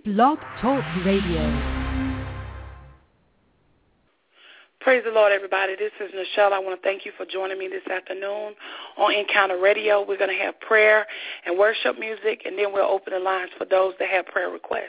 Blog Talk Radio. Praise the Lord, everybody. This is Nichelle. I want to thank you for joining me this afternoon on Encounter Radio. We're going to have prayer and worship music, and then we'll open the lines for those that have prayer requests.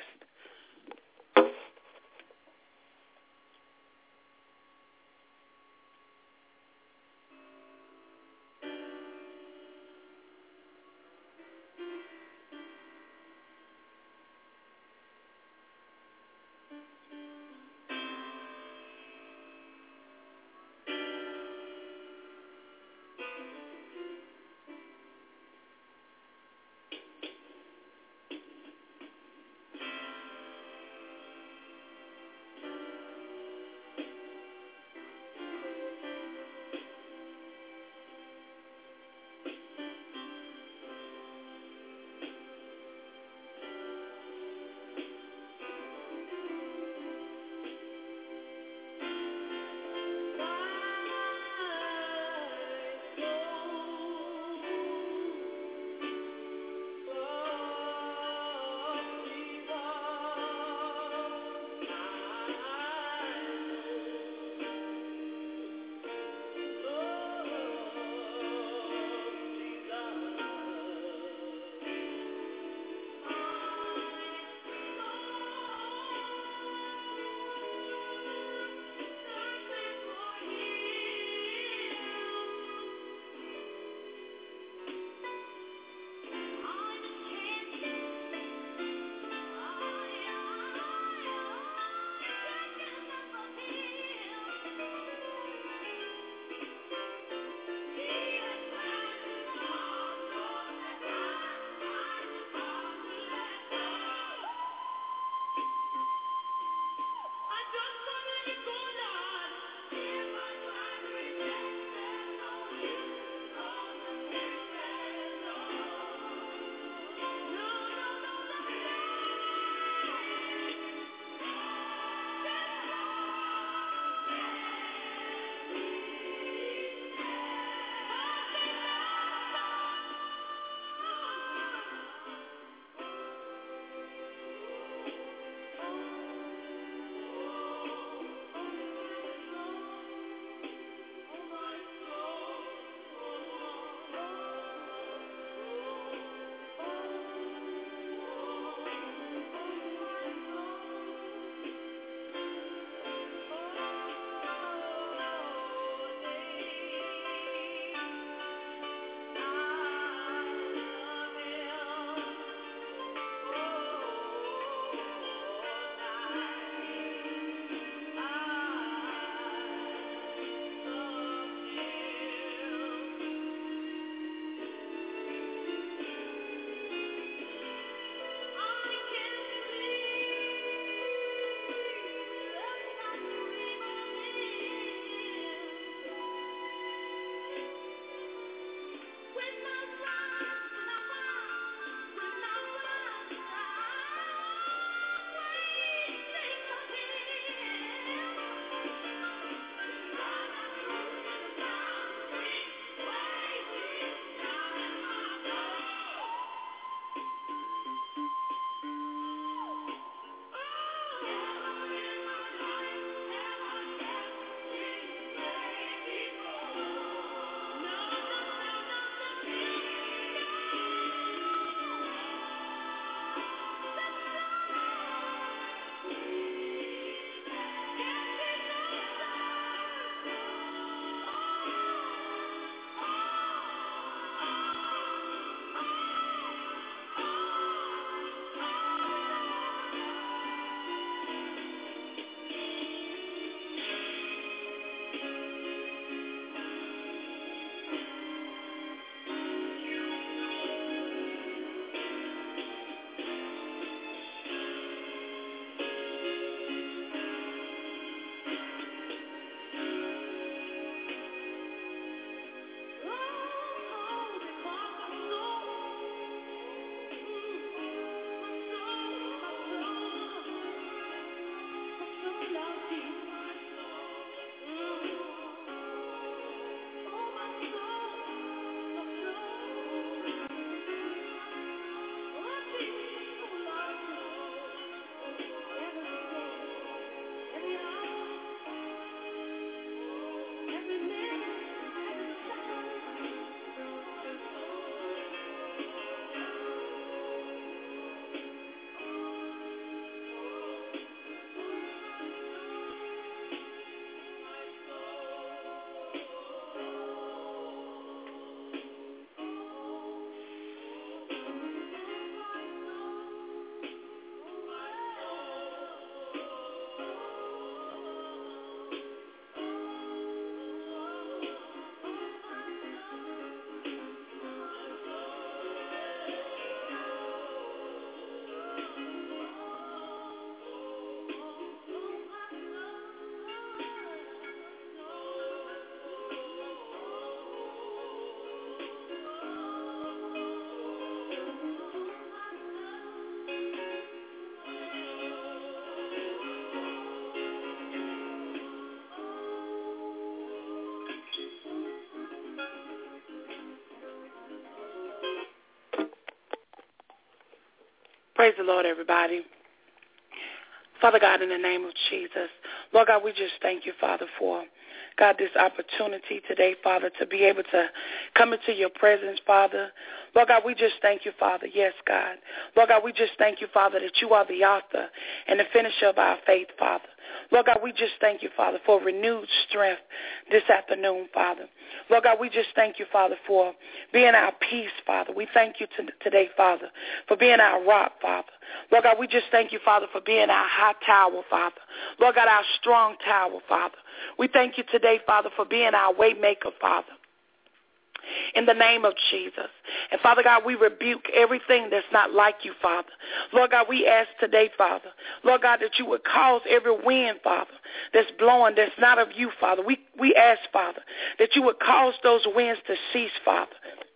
Praise the Lord, everybody. Father God, in the name of Jesus, Lord God, we just thank you, Father, for, God, this opportunity today, Father, to be able to come into your presence, Father. Lord God, we just thank you, Father. Yes, God. Lord God, we just thank you, Father, that you are the author and the finisher of our faith, Father. Lord God, we just thank you, Father, for renewed strength this afternoon, Father. Lord God, we just thank you, Father, for being our peace, Father. We thank you today, Father, for being our rock, Father. Lord God, we just thank you, Father, for being our high tower, Father. Lord God, our strong tower, Father. We thank you today, Father, for being our way maker, Father. In the name of Jesus. And Father God, we rebuke everything that's not like you, Father. Lord God, we ask today, Father, Lord God, that you would cause every wind, Father, that's blowing, that's not of you, Father. We ask, Father, that you would cause those winds to cease, Father,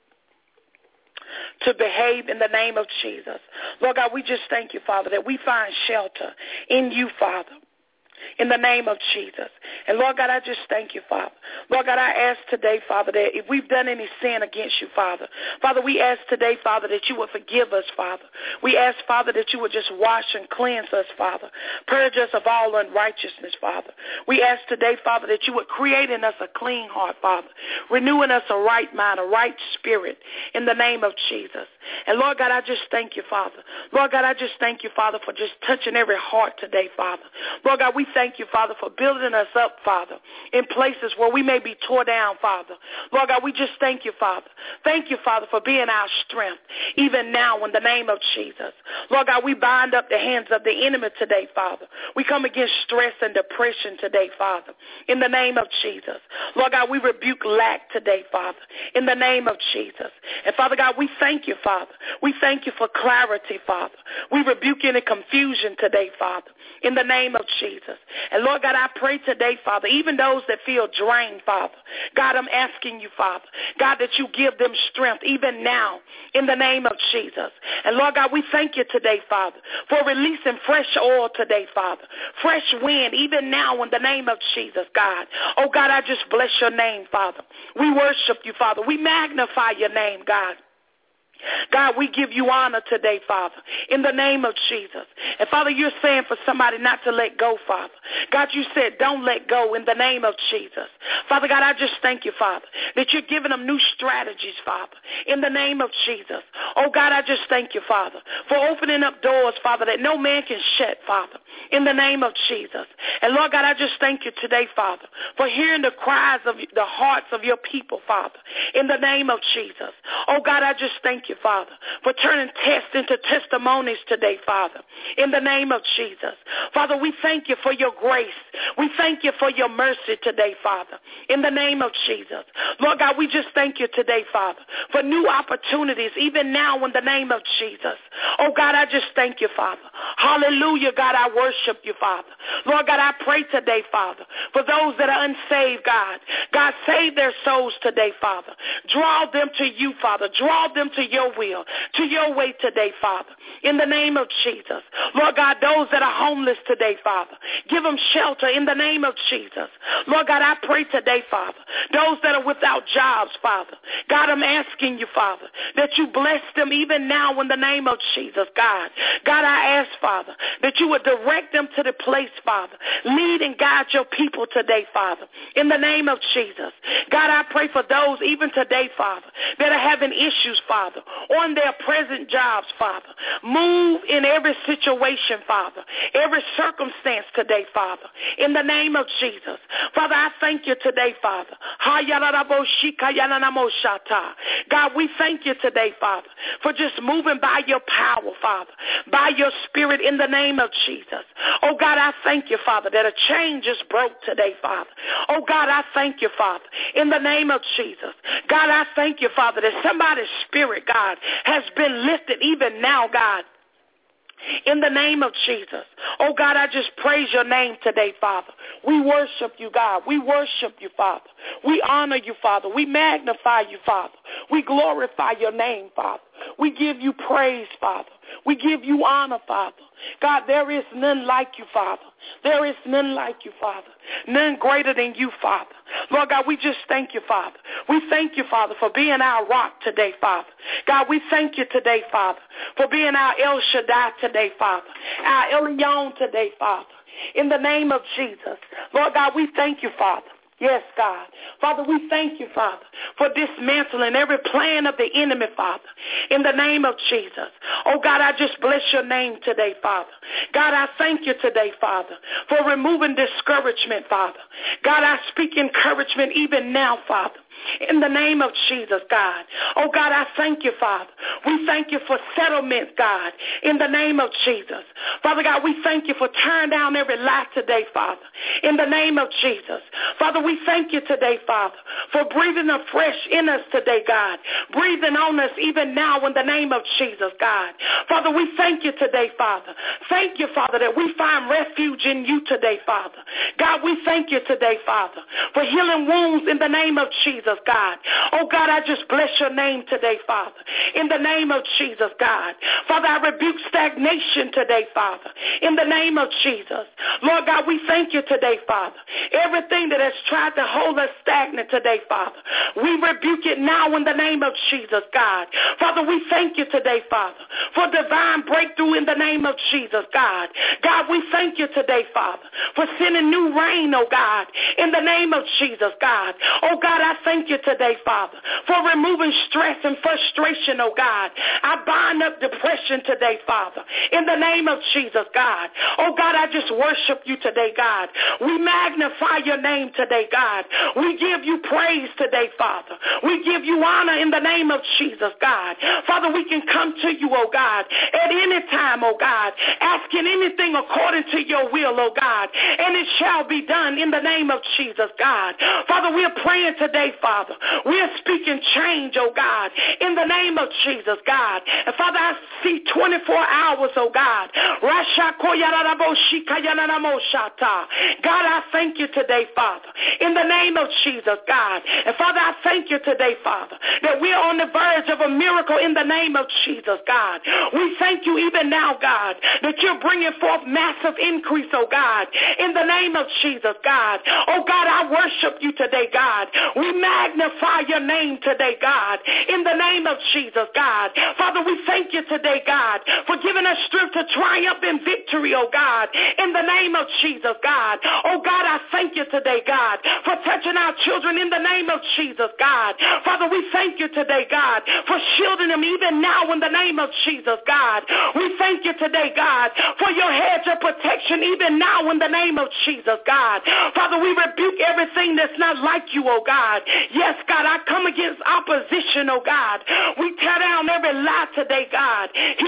to behave in the name of Jesus. Lord God, we just thank you, Father, that we find shelter in you, Father, in the name of Jesus. And Lord God, I just thank you, Father. Lord God, I ask today, Father, that if we've done any sin against you, Father, Father, we ask today, Father, that you would forgive us, Father. We ask, Father, that you would just wash and cleanse us, Father. Purge us of all unrighteousness, Father. We ask today, Father, that you would create in us a clean heart, Father, renewing us a right mind, a right spirit, in the name of Jesus. And Lord God, I just thank you, Father. Lord God, I just thank you, Father, for just touching every heart today, Father. Lord God, we thank you, Father, for building us up, Father, in places where we may be tore down, Father. Lord God, we just thank you, Father. Thank you, Father, for being our strength, even now in the name of Jesus. Lord God, we bind up the hands of the enemy today, Father. We come against stress and depression today, Father, in the name of Jesus. Lord God, we rebuke lack today, Father, in the name of Jesus. And Father God, we thank you, Father. We thank you for clarity, Father. We rebuke any confusion today, Father, in the name of Jesus. And Lord God, I pray today, Father, even those that feel drained, Father, God, I'm asking you, Father, God, that you give them strength even now in the name of Jesus. And Lord God, we thank you today, Father, for releasing fresh oil today, Father, fresh wind even now in the name of Jesus, God. Oh God, I just bless your name, Father. We worship you, Father. We magnify your name, God. God, we give you honor today, Father, in the name of Jesus. And Father, you're saying for somebody not to let go, Father. God, you said don't let go in the name of Jesus. Father God, I just thank you, Father, that you're giving them new strategies, Father, in the name of Jesus. Oh God, I just thank you, Father, for opening up doors, Father, that no man can shut, Father, in the name of Jesus. And Lord God, I just thank you today, Father, for hearing the cries of the hearts of your people, Father, in the name of Jesus. Oh God, I just thank you, Father, for turning tests into testimonies today, Father, in the name of Jesus. Father, we thank you for your grace. We thank you for your mercy today, Father, in the name of Jesus. Lord God, we just thank you today, Father, for new opportunities, even now in the name of Jesus. Oh God, I just thank you, Father. Hallelujah, God, I worship you, Father. Lord God, I pray today, Father, for those that are unsaved, God. God, save their souls today, Father. Draw them to you, Father. Draw them to your will, to your way today, Father, in the name of Jesus. Lord God, those that are homeless today, Father, give them shelter in the name of Jesus. Lord God, I pray today, Father, those that are without jobs, Father, God, I'm asking you, Father, that you bless them even now in the name of Jesus, God. God, I ask, Father, that you would direct them to the place, Father. Lead and guide your people today, Father, in the name of Jesus. God, I pray for those even today, Father, that are having issues, Father, on their present jobs, Father. Move in every situation, Father, every circumstance today, Father, in the name of Jesus. Father, I thank you today, Father. God, we thank you today, Father, for just moving by your power, Father, by your spirit in the name of Jesus. Oh, God, I thank you, Father, that a chain just broke today, Father. Oh, God, I thank you, Father, in the name of Jesus. God, I thank you, Father, that somebody's spirit, God, has been lifted even now, God, in the name of Jesus. Oh, God, I just praise your name today, Father. We worship you, God. We worship you, Father. We honor you, Father. We magnify you, Father. We glorify your name, Father. We give you praise, Father. We give you honor, Father. God, there is none like you, Father. There is none like you, Father. None greater than you, Father. Lord God, we just thank you, Father. We thank you, Father, for being our rock today, Father. God, we thank you today, Father, for being our El Shaddai today, Father. Our Elyon today, Father. In the name of Jesus. Lord God, we thank you, Father. Yes, God. Father, we thank you, Father, for dismantling every plan of the enemy, Father, in the name of Jesus. Oh, God, I just bless your name today, Father. God, I thank you today, Father, for removing discouragement, Father. God, I speak encouragement even now, Father. In the name of Jesus, God. Oh, God, I thank you, Father. We thank you for settlement, God, in the name of Jesus. Father God, we thank you for tearing down every lie today, Father, in the name of Jesus. Father, we thank you today, Father, for breathing afresh in us today, God, breathing on us even now in the name of Jesus, God. Father, we thank you today, Father. Thank you, Father, that we find refuge in you today, Father. God, we thank you today, Father, for healing wounds in the name of Jesus, God. Oh, God, I just bless your name today, Father, in the name of Jesus, God. Father, I rebuke stagnation today, Father, in the name of Jesus. Lord God, we thank you today, Father. Everything that has tried to hold us stagnant today, Father, we rebuke it now in the name of Jesus, God. Father, we thank you today, Father, for divine breakthrough in the name of Jesus, God. God, we thank you today, Father, for sending new rain, oh God, in the name of Jesus, God. Oh God, I thank you today, Father, for removing stress and frustration, oh God. I bind up depression today, Father, in the name of Jesus, God. Oh God, I just worship you today, God. We magnify your name today, God. We give you praise today, Father. We give you honor in the name of Jesus, God. Father, we can come to you, oh God, at any time, oh God, asking anything according to your will, oh God, and it shall be done in the name of Jesus, God. Father, we are praying today, Father. We are speaking change, oh God, in the name of Jesus, God. And Father, I see 24 hours, oh God. God, I thank you today, Father, in the name of Jesus, God. And Father, I thank you today, Father, that we are on the verge of a miracle in the name of Jesus, God. We thank you even now, God, that you're bringing forth massive increase, oh God, in the name of Jesus, God. Oh God, I worship you today, God. We magnify your name today, God, in the name of Jesus, God. Father, we thank you today, God, for giving us strength to triumph in victory, oh God, in the name of Jesus, God. Oh God, I thank you today, God, for touching our children in the name of Jesus, God. Father, we thank you today, God, for shielding them even now in the name of Jesus, God. We thank you today, God, for your hedge of protection even now in the name of Jesus, God. Father, we rebuke everything that's not like you, oh God. Yes, God, I come against opposition, oh God. We tear down every lie today, God.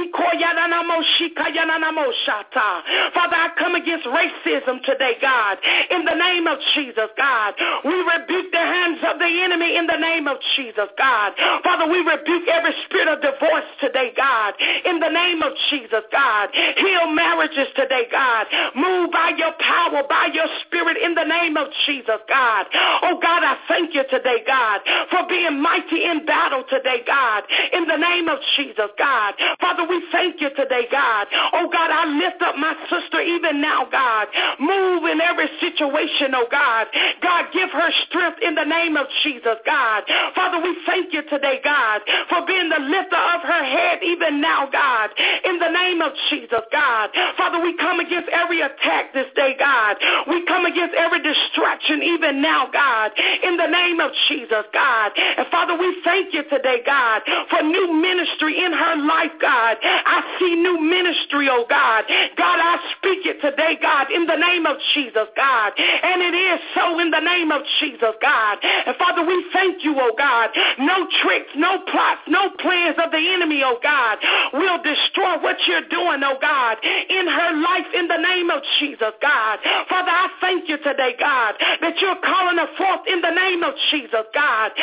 Father, I come against racism today, God, in the name of Jesus, God. We rebuke the hands of the enemy in the name of Jesus, God. Father, we rebuke every spirit of divorce today, God, in the name of Jesus, God. Heal marriages today, God. Move by your power, by your spirit in the name of Jesus, God. Oh, God, I thank you today, God, for being mighty in battle today, God, in the name of Jesus, God. Father, we thank you today, God. Oh, God, I lift up my sister even now, God. Move in every situation, oh, God. God, give her strength in the name of Jesus, God. Father, we thank you today, God, for being the lifter of her head even now, God, in the name of Jesus, God. Father, we come against every attack this day, God. We come against every distraction even now, God, in the name of Jesus, God. And Father, we thank you today, God, for new ministry in her life, God. I see new ministry, oh God. God, I speak it today, God, in the name of Jesus, God. And it is so in the name of Jesus, God. And Father, we thank you, oh God. No tricks, no plots, no plans of the enemy, oh God, will destroy what you're doing, oh God, in her life in the name of Jesus, God. Father, I thank you today, God, that you're calling her forth in the name of Jesus, God.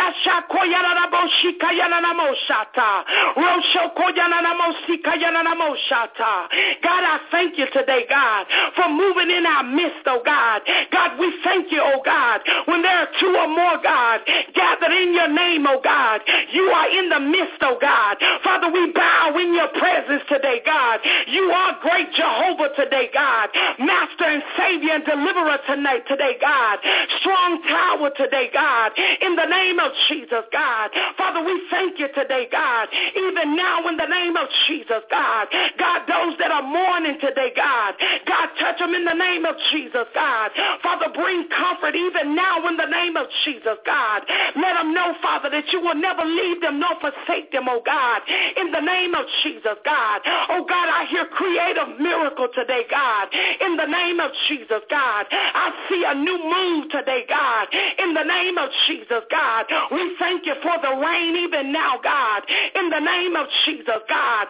God, I thank you today, God, for moving in our midst, oh God. God, we thank you, oh God, when there are two or more, God, gathered in in your name, oh God. You are in the midst, oh God. Father, we bow in your presence today, God. You are great Jehovah today, God. Master and Savior and Deliverer tonight, today, God. Strong tower today, God. In the name of Jesus, God. Father, we thank you today, God. Even now in the name of Jesus, God. God, those that are mourning today, God. God, touch them in the name of Jesus, God. Father, bring comfort even now in the name of Jesus, God. Let them know, Father, that you will never leave them nor forsake them, oh God. In the name of Jesus, God. Oh God, I hear creative miracle today, God. In the name of Jesus, God. I see a new move today, God. In the name of Jesus, God. We thank you for the rain even now, God. In the name of Jesus, God.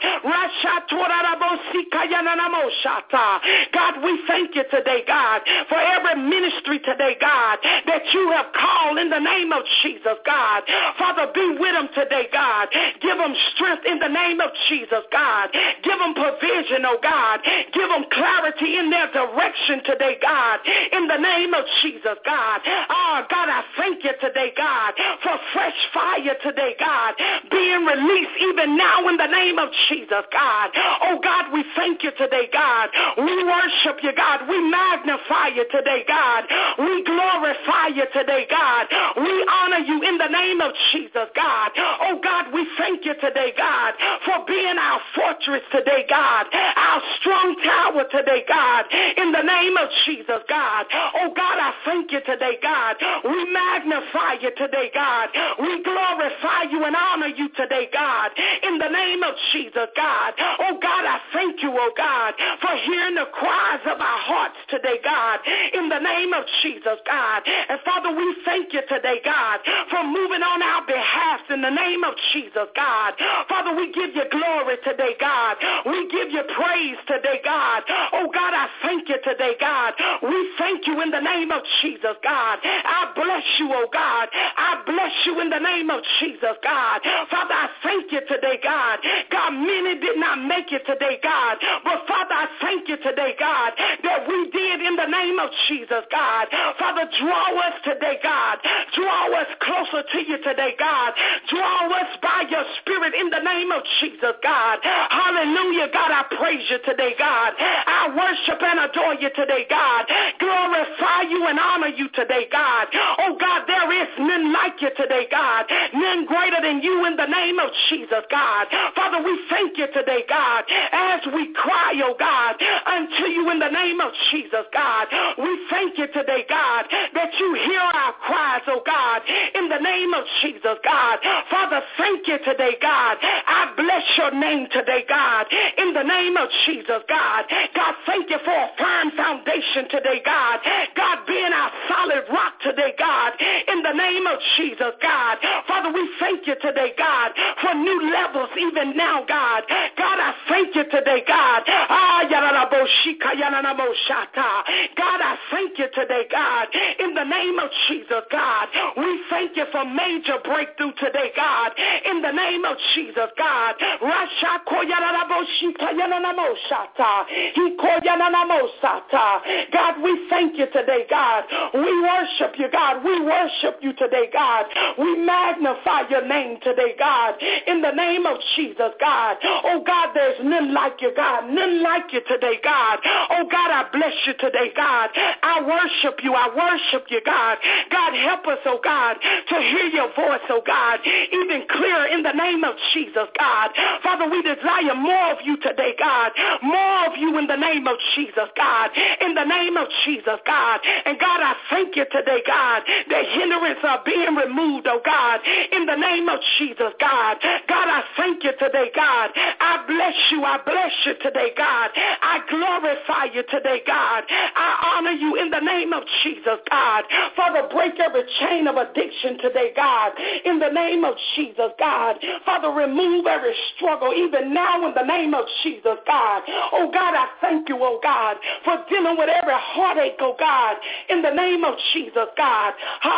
God, we thank you today, God, for every ministry today, God, that you have called in the name of Jesus, God. Father, be with them today, God. Give them strength in the name of Jesus, God. Give them provision, oh God. Give them clarity in their direction today, God. In the name of Jesus, God. Oh, God, I thank you today, God, for fresh fire today, God, being released even now in the name of Jesus, God. Oh, God, we thank you today, God. We worship you, God. We magnify you today, God. We glorify you today, God. We honor you in the name of Jesus, God. Oh, God, we thank you today, God, for being our fortress today, God. Our strong tower today, God. In the name of Jesus, God. Oh, God, I thank you today, God. We magnify you today, God. We glorify you and honor you today, God. In the name of Jesus, God. Oh, God, I thank you, oh, God, for hearing the cries of our hearts today, God. In the name of Jesus, God. And Father, we thank you today, God, for moving on our behalf in the name of Jesus, God. Father, we give you glory today, God. We give you praise today, God. Oh, God, I thank you today, God. We thank you in the name of Jesus, God. I bless you, oh, God. I bless you in the name of Jesus, God. Father, I thank you today, God. God, many did not make it today, God. But Father, I thank you today, God, that we did in the name of Jesus, God. Father, draw us today, God. Draw us closer to you today, God. Draw us by your spirit in the name of Jesus, God. Hallelujah, God, I praise you today, God. I worship and adore you today, God. Glorify you and honor you today, God. Oh, God, there is none like you today, God. None greater than you in the name of Jesus, God. Father, we thank you today, God, as we cry, oh, God, unto you in the name of Jesus, God. We thank you today, God, that you hear our cries, oh, God, in the name of Jesus, God. Father, thank you today, God. I bless your name today, God, in the name of Jesus, God. God, thank you for a firm foundation today, God. God, being our solid rock today, God, in the name of Jesus, God. Father, we thank you today, God, for new levels even now, God. God, I thank you today, God. God, I thank you today, God, in the name of Jesus, God. We thank you for major breakthrough today, God, in the name of Jesus, God. God, we thank you today, God. We worship you, God. We worship you today, God. We magnify your name today, God, in the name of Jesus, God. Oh, God, there's none like you, God. None like you today, God. Oh, God, I bless you today, God. I worship you. I worship you, God. God, help us, oh, God, to hear your voice, oh, God, even clearer in the name of Jesus, God. Father, we desire more of you today, God. More of you in the name of Jesus, God. In the name of Jesus, God. And God, I thank you today, God, that hindrances are being removed, oh, God, in the name of Jesus, God. God, I thank you today, God. I bless you. I bless you today, God. I glorify you today, God. I honor you in the name of Jesus, God. Father, break every chain of addiction today, God, in the name of Jesus, God. Father, remove every struggle even now in the name of Jesus, God. Oh, God, I thank you, oh God, for dealing with every heartache, oh God, in the name of Jesus, God.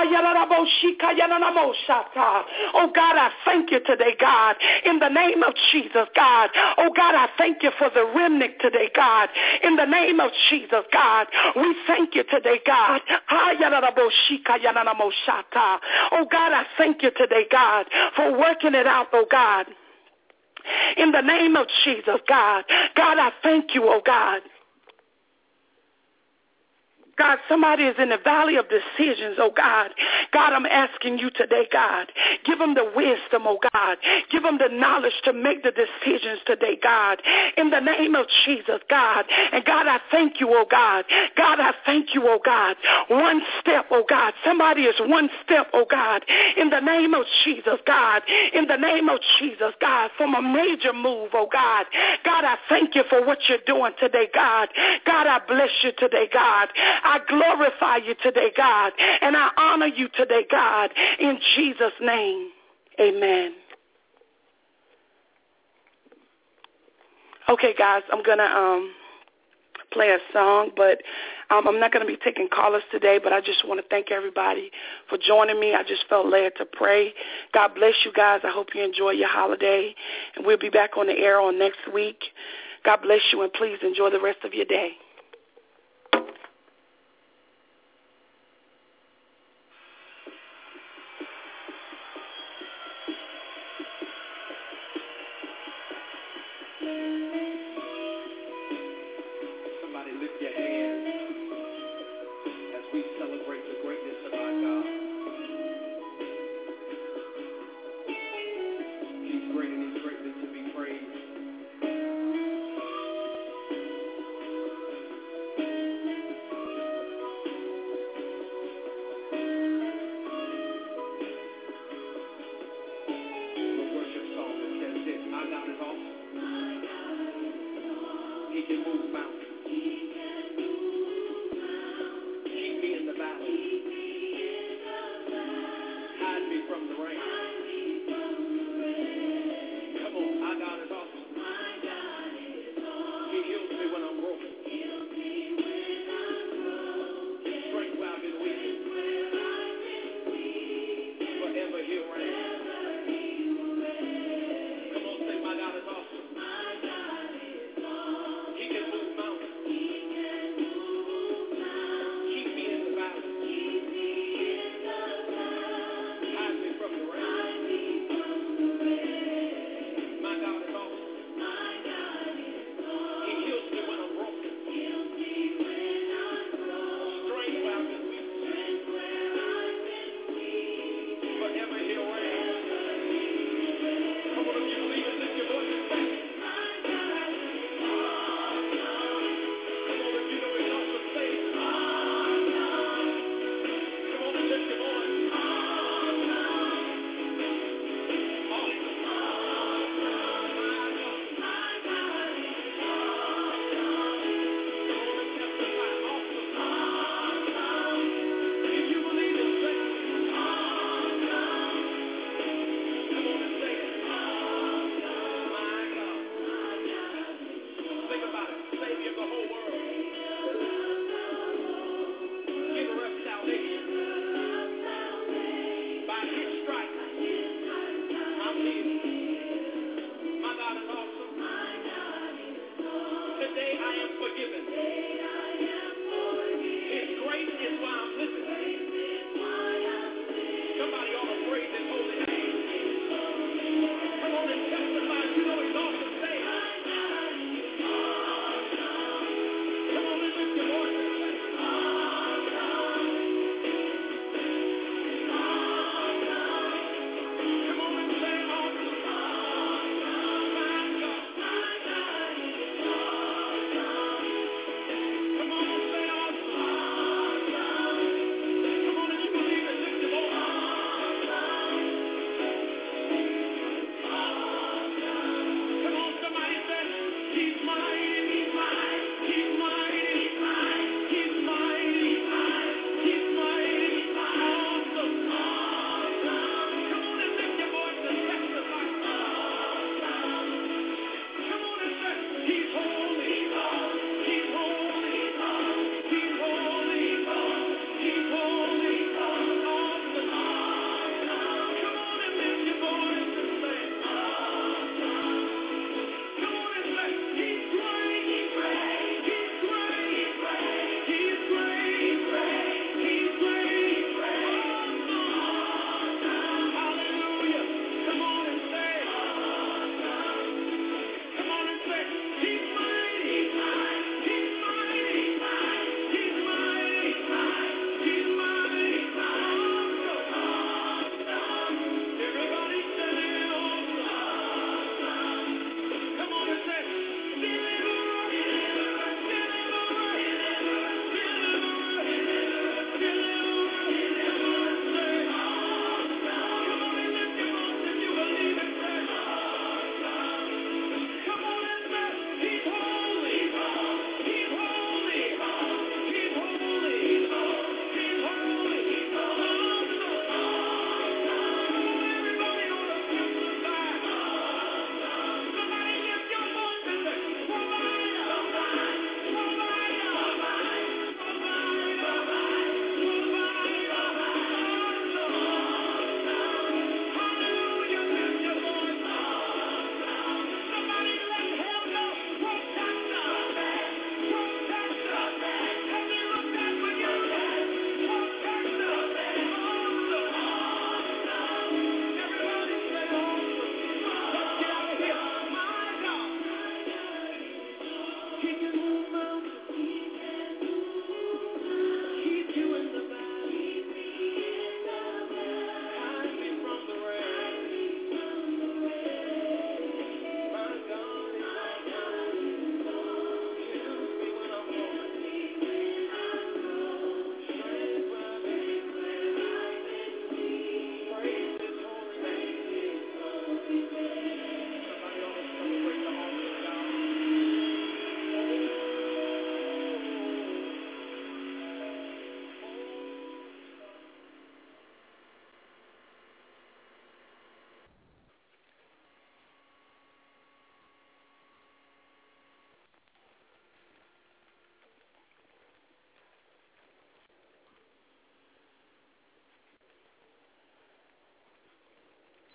Oh God, I thank you today, God, in the name of Jesus, God. Oh God, I thank you for the remnant today, God, in the name of Jesus, God. We thank you today, God. Oh God, I thank you today, God, for working it out, oh God. In the name of Jesus, God. God, I thank you, oh God. God, somebody is in the valley of decisions, oh God. God, I'm asking you today, God. Give them the wisdom, oh God. Give them the knowledge to make the decisions today, God. In the name of Jesus, God. And God, I thank you, oh God. God, I thank you, oh God. One step, oh God. Somebody is one step, oh God. In the name of Jesus, God. In the name of Jesus, God. From a major move, oh God. God, I thank you for what you're doing today, God. God, I bless you today, God. I glorify you today, God, and I honor you today, God, in Jesus' name. Amen. Okay, guys, I'm going to play a song, but I'm not going to be taking callers today, but I just want to thank everybody for joining me. I just felt led to pray. God bless you guys. I hope you enjoy your holiday, and we'll be back on the air on next week. God bless you, and please enjoy the rest of your day.